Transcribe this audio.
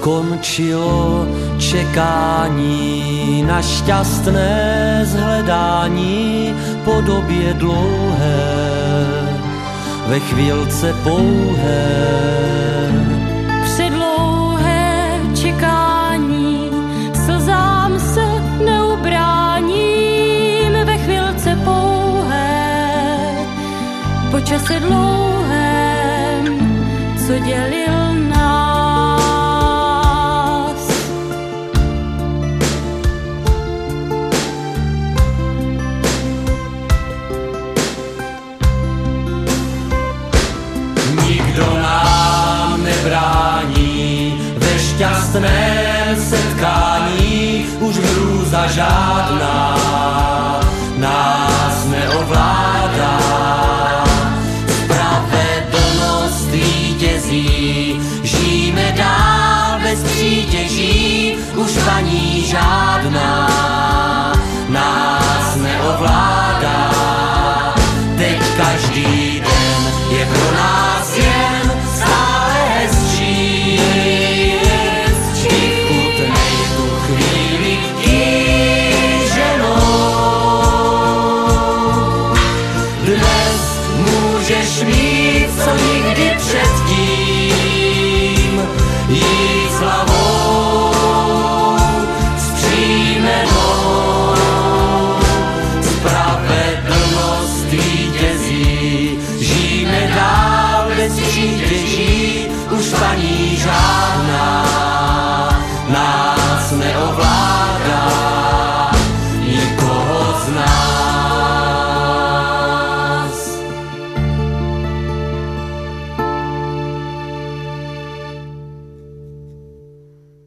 skončilo čekání na šťastné zhledání po době dlouhé, ve chvílce pouhé. Předlouhé čekání slzám se neubráním, ve chvílce pouhé, po čase dlouhém, co dělil nás. Nikdo nám nebrání ve šťastném setkání, už hrůza žádná nás neovládá. Spravedlnost vítězí, žijeme dál bez přítěží, už paní žádná nás neovládá. Teď každý den je pro nás jen stále hezčí, vychutnej tu chvíli kýženou. Dnes můžeš mít, co nikdy předtím, jít s hlavou